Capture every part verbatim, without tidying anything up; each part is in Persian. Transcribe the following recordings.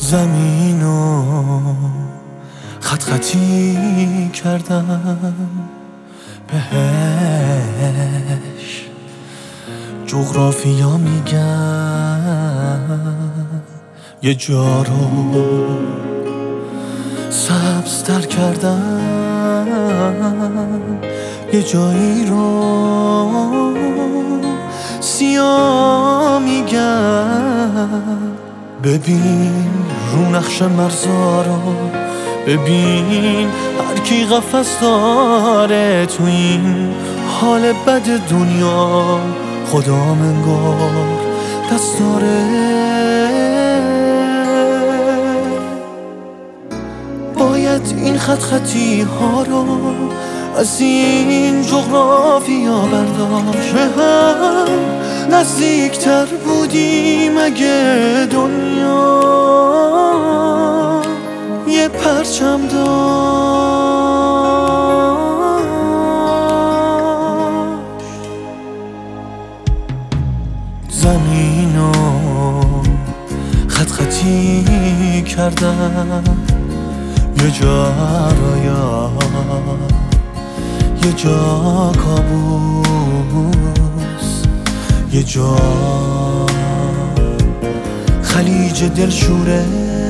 زمینو خط خطی کردم بهش، جغرافیا میگن یه جا رو سبزتر کردم، یه جایی رو سیاه میگن. ببین رو نقش مرزا رو، ببین هر کی قفس داره تو این حال بد دنیا. خدا منگار دست داره، باید این خط خطی ها رو از این جغرافیا برداشت. هم نزدیکتر بودیم اگه دنیا یه پرچم داشت. زمینو خط خطی کردم یه جا رویا، یه جا کابوس، یه جا خلیج دلشوره،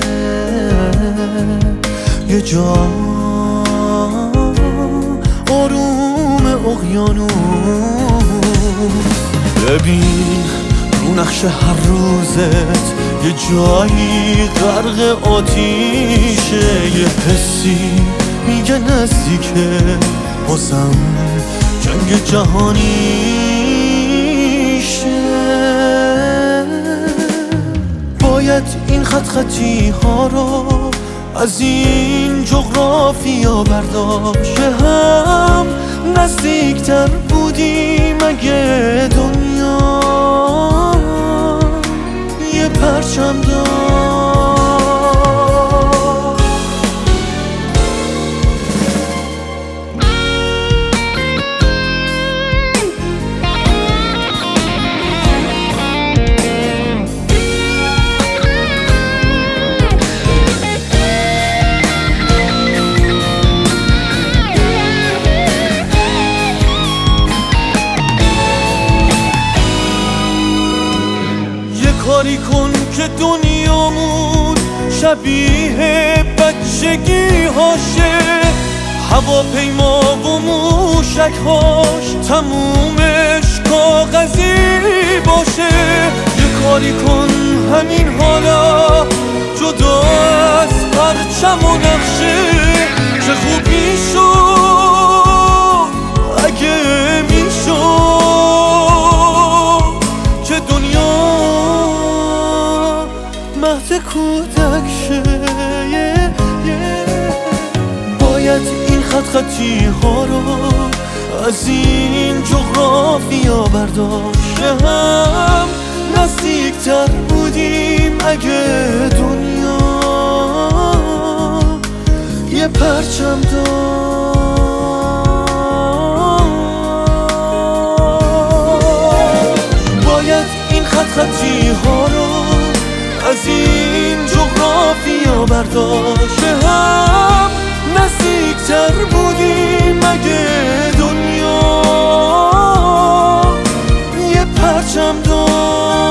یه جا آروم اقیانوس. ببین رو نقش هر روزت یه جایی غرق آتیشه، یه حسی میگه نزدیکه بازم جنگ جهانیشه. باید این خط خطی ها رو از این جغرافیا برداشت. هم نزدیکتر بودیم اگه دنیا یه پرچم داشت. کاری کن که دنیامون شبیه بچگی هاشه، هواپیما و موشک هاش تمومش کاغذی باشه. یه کاری کن همین حالا جدا از پرچم و نقشه، چه خوب میشد اگه میشد که دنیا مهد کودک شه. باید این خط خطی ها رو از این جغرافیا برداشت. هم نزدیکتر بودیم اگه دنیا یه پرچم داشت. باید این خط خطی ها رو از این جغرافیا برداشت. هم نزدیکتر بودیم اگه دنیا یه پرچم داشت.